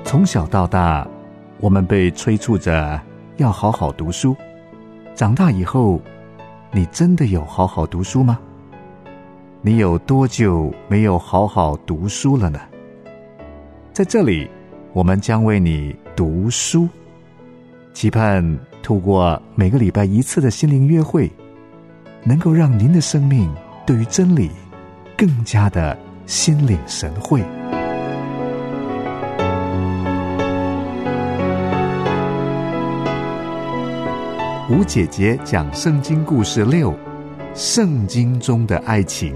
从小到大，我们被催促着要好好读书。长大以后，你真的有好好读书吗？你有多久没有好好读书了呢？在这里，我们将为你读书，期盼透过每个礼拜一次的心灵约会，能够让您的生命对于真理更加的心领神会。吴姐姐讲圣经故事6，圣经中的爱情。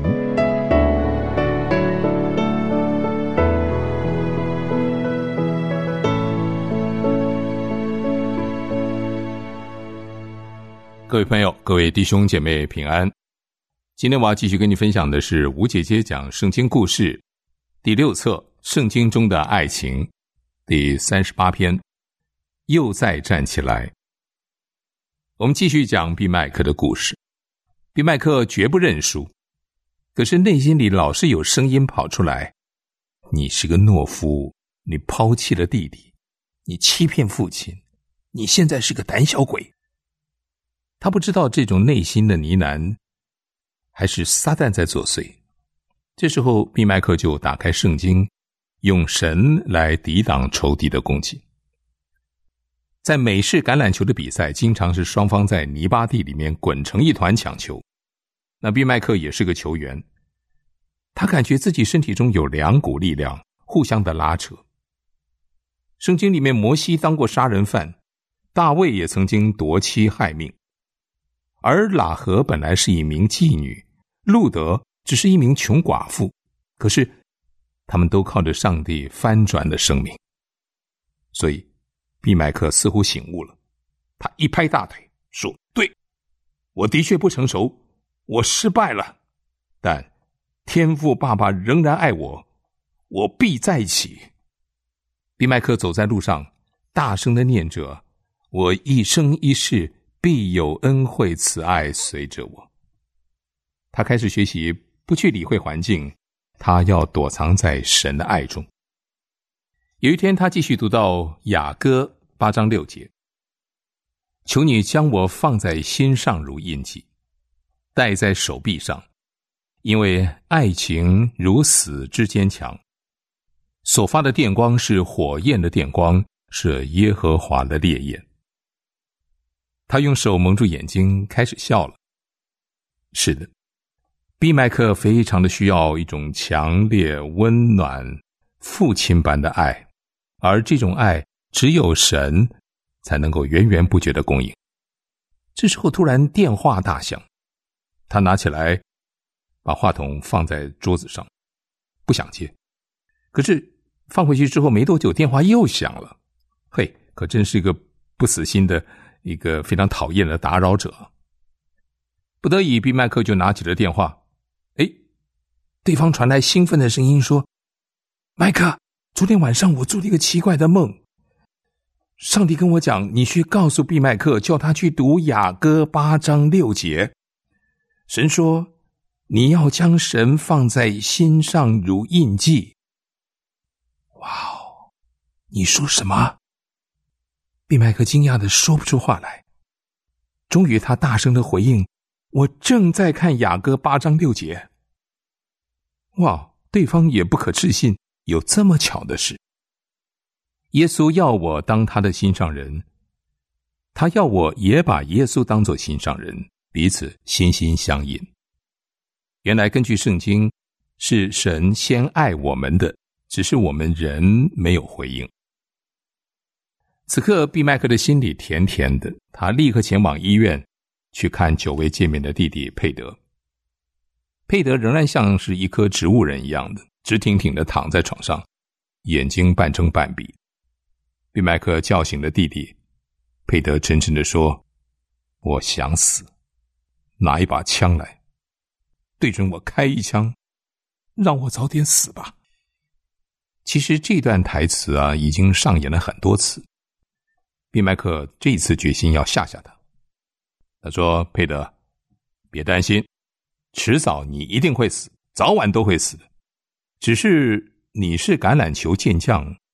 各位朋友，各位弟兄姐妹平安。今天我要继续跟你分享的是吴姐姐讲圣经故事第6册圣经中的爱情第38篇，又再站起来。我们继续讲毕麦克的故事。毕麦克绝不认输，可是内心里老是有声音跑出来，你是个懦夫，你抛弃了弟弟，你欺骗父亲，你现在是个胆小鬼。他不知道这种内心的呢喃还是撒旦在作祟。这时候毕麦克就打开圣经，用神来抵挡仇敌的攻击。在美式橄榄球的比赛，经常是双方在泥巴地里面滚成一团抢球。那毕麦克也是个球员，他感觉自己身体中有2股力量互相的拉扯。圣经里面摩西当过杀人犯，大卫也曾经夺妻害命，而喇合本来是一名妓女，路德只是一名穷寡妇，可是他们都靠着上帝翻转了生命。所以毕麦克似乎醒悟了，他一拍大腿说，对，我的确不成熟，我失败了，但天父爸爸仍然爱我，我必再起。毕麦克走在路上，大声地念着，我一生一世必有恩惠慈爱随着我。他开始学习不去理会环境，他要躲藏在神的爱中。有一天他继续读到雅歌8章6节，求你将我放在心上如印记，戴在手臂上，因为爱情如死之坚强，所发的电光是火焰的电光，是耶和华的烈焰。他用手蒙住眼睛，开始笑了。是的，毕麦克非常的需要一种强烈、温暖、父亲般的爱，而这种爱只有神才能够源源不绝的供应。这时候突然电话大响，他拿起来把话筒放在桌子上，不想接。可是放回去之后没多久，电话又响了。嘿，可真是一个不死心的一个非常讨厌的打扰者。不得已，毕麦克就拿起了电话。对方传来兴奋的声音说，麦克，昨天晚上我做了一个奇怪的梦，上帝跟我讲，你去告诉毕麦克，叫他去读雅歌8章6节。神说，你要将神放在心上如印记。哇哦，你说什么？毕麦克惊讶地说不出话来。终于他大声地回应，我正在看雅歌8章6节。哇，对方也不可置信，有这么巧的事。耶稣要我当他的心上人，他要我也把耶稣当作心上人，彼此心心相印。原来根据圣经，是神先爱我们的，只是我们人没有回应。此刻毕麦克的心里甜甜的，他立刻前往医院去看久未见面的弟弟佩德。佩德仍然像是一棵植物人一样的直挺挺地躺在床上，眼睛半睁半闭。毕麦克叫醒了弟弟，佩德沉沉地说，我想死，拿一把枪来，对准我开一枪，让我早点死吧。其实这段台词已经上演了很多次。毕麦克这一次决心要吓吓他。他说，佩德，别担心，迟早你一定会死，早晚都会死的。只是你是橄榄球健将，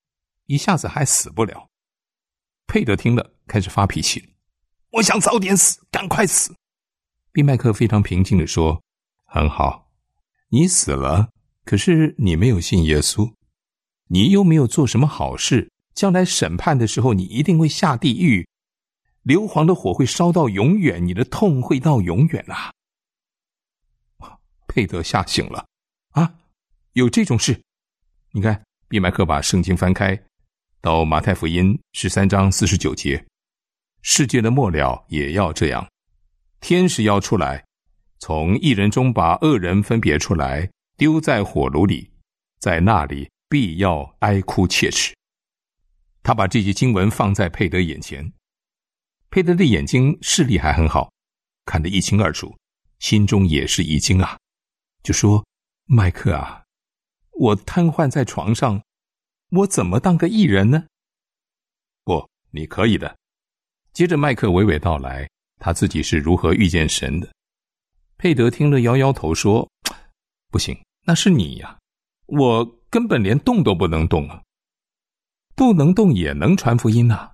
一下子还死不了。佩德听了开始发脾气，我想早点死，赶快死。毕麦克非常平静地说，很好，你死了，可是你没有信耶稣，你又没有做什么好事，将来审判的时候你一定会下地狱，硫磺的火会烧到永远，你的痛会到永远啊。佩德吓醒了，有这种事？你看，毕麦克把圣经翻开到马太福音13章49节，世界的末了也要这样，天使要出来，从义人中把恶人分别出来，丢在火炉里，在那里必要哀哭切齿。他把这些经文放在佩德眼前，佩德的眼睛视力还很好，看得一清二楚，心中也是一惊啊，就说，麦克啊，我瘫痪在床上，我怎么当个义人呢？不，你可以的。接着麦克娓娓道来他自己是如何遇见神的。佩德听了摇摇头说，不行，那是你呀，我根本连动都不能动啊。不能动也能传福音啊。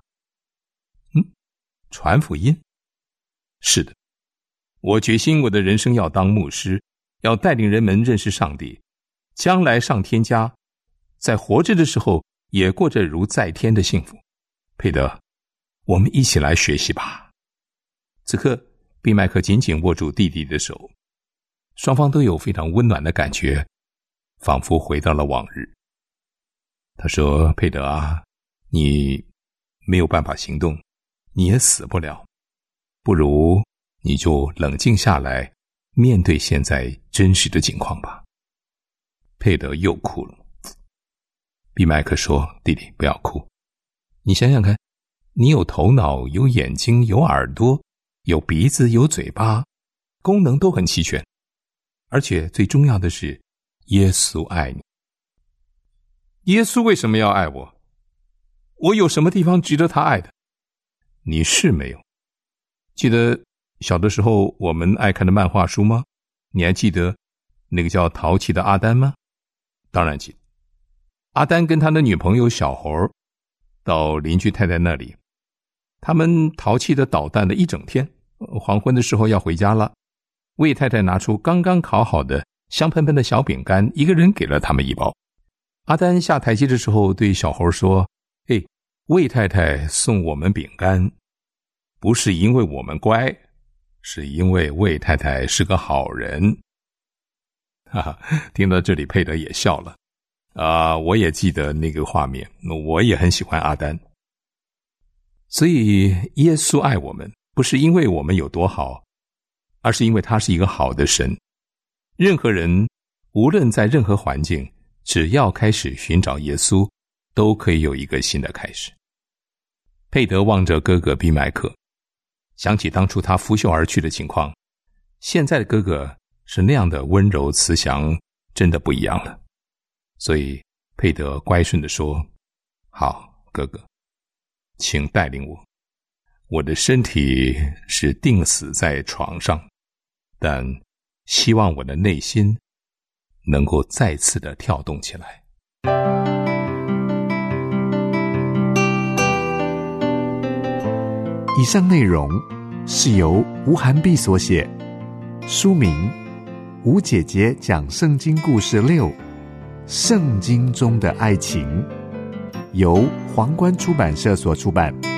传福音？是的，我决心我的人生要当牧师，要带领人们认识上帝，将来上天家，在活着的时候也过着如在天的幸福。佩德，我们一起来学习吧。此刻毕麦克紧紧握住弟弟的手，双方都有非常温暖的感觉，仿佛回到了往日。他说，佩德啊，你没有办法行动，你也死不了，不如你就冷静下来，面对现在真实的情况吧。佩德又哭了。毕麦克说，弟弟不要哭，你想想看，你有头脑，有眼睛，有耳朵，有鼻子，有嘴巴，功能都很齐全，而且最重要的是，耶稣爱你。耶稣为什么要爱我？我有什么地方值得他爱的？你是没有。记得小的时候我们爱看的漫画书吗？你还记得那个叫淘气的阿丹吗？当然记得。阿丹跟他的女朋友小猴到邻居太太那里，他们淘气的捣蛋了一整天，黄昏的时候要回家了，魏太太拿出刚刚烤好的香喷喷的小饼干，一个人给了他们一包。阿丹下台阶的时候对小猴说，魏太太送我们饼干，不是因为我们乖，是因为魏太太是个好人。哈哈，听到这里佩德也笑了。我也记得那个画面，我也很喜欢阿丹。所以耶稣爱我们，不是因为我们有多好，而是因为他是一个好的神。任何人无论在任何环境，只要开始寻找耶稣，都可以有一个新的开始。佩德望着哥哥毕麦克，想起当初他拂袖而去的情况，现在的哥哥是那样的温柔慈祥，真的不一样了。所以佩德乖顺地说，好，哥哥，请带领我。我的身体是钉死在床上，但希望我的内心能够再次的跳动起来。 以上内容是由吴涵碧所写，书名《吴姐姐讲圣经故事6：圣经中的爱情》，由皇冠出版社所出版。